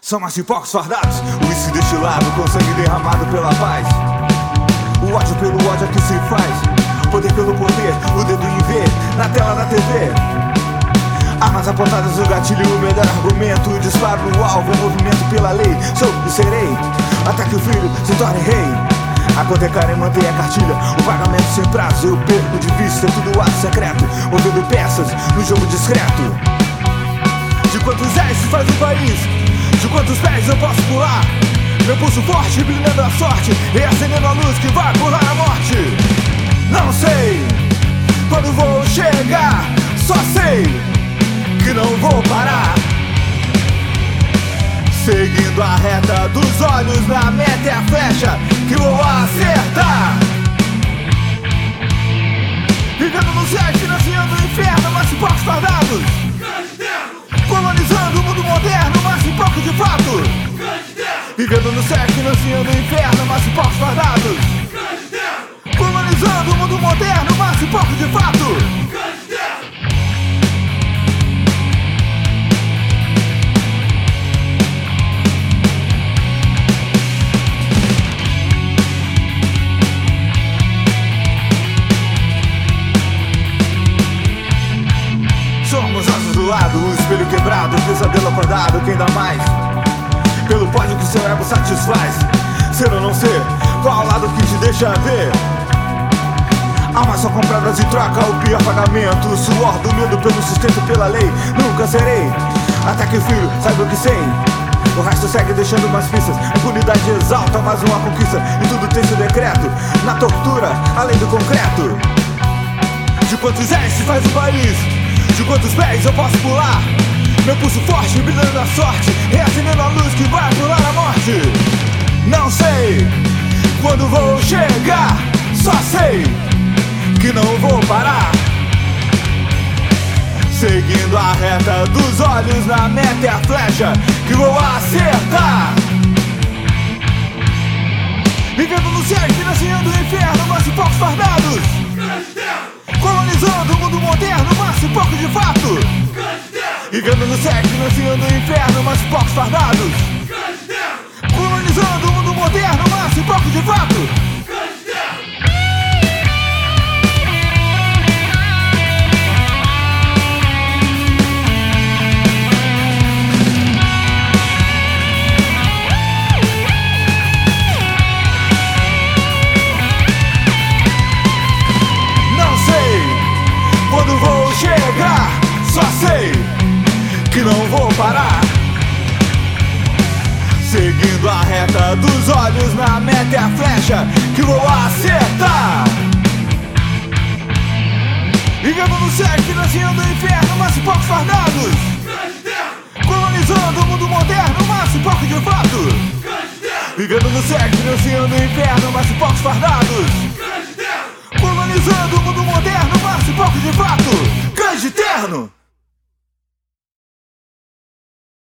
São mais poucos fardados, o uísque destilado com sangue derramado pela paz. O ódio pelo ódio é que se faz, poder pelo poder, o dedo em ver, na tela da TV. Armas apontadas no gatilho, o melhor argumento. O disparo no alvo, é movimento pela lei. Sou e serei, até que o filho se torne rei. A hipotecária mantém a cartilha, o pagamento sem prazo. Eu perco de vista, tudo ato secreto, movendo peças no jogo discreto. De quantos S faz o país? De quantos pés eu posso pular? Meu pulso forte, brilhando a sorte, e acendendo a luz que vai pular a morte. Não sei quando vou chegar, só sei que não vou parar. Seguindo a reta dos olhos, na meta é a flecha que vou acertar. Vivendo no céu, financiando o inferno, mas sem poucos fardados. Colonizando o mundo moderno, mas sem pouco de fato. Vivendo no céu, financiando o inferno, mas sem poucos fardados. Colonizando o mundo moderno, mas sem pouco de fato. Somos ossos do lado, o espelho quebrado, o pesadelo acordado, quem dá mais? Pelo pódio que seu ego satisfaz. Ser ou não ser, qual lado que te deixa ver? Almas só compradas em troca, o pior pagamento. O suor do medo pelo sustento, pela lei. Nunca serei, até que o filho saiba o que sei. O resto segue deixando mais pistas. A impunidade exalta mais uma conquista, e tudo tem seu decreto. Na tortura, além do concreto. De quantos S faz o país? De quantos pés eu posso pular? Meu pulso forte, brilhando a sorte, reacendendo a luz que vai pular a morte. Não sei quando vou chegar, só sei que não vou parar. Seguindo a reta dos olhos, na meta é a flecha que vou acertar. Vivendo no céu, financiando o inferno, mas sem poucos fardados. Colonizando o mundo moderno, mas sem pouco de fato. Vivendo no céu, financiando o inferno, mas sem poucos fardados. Colonizando o mundo moderno, mas sem pouco de fato. Quando vou chegar, só sei que não vou parar. Seguindo a reta dos olhos, na meta é a flecha que vou acertar. Vivendo no céu, financiando o inferno, mas sem poucos fardados. Colonizando o mundo moderno, mas sem pouco de fato. Vivendo no céu, financiando o inferno, mas sem poucos fardados.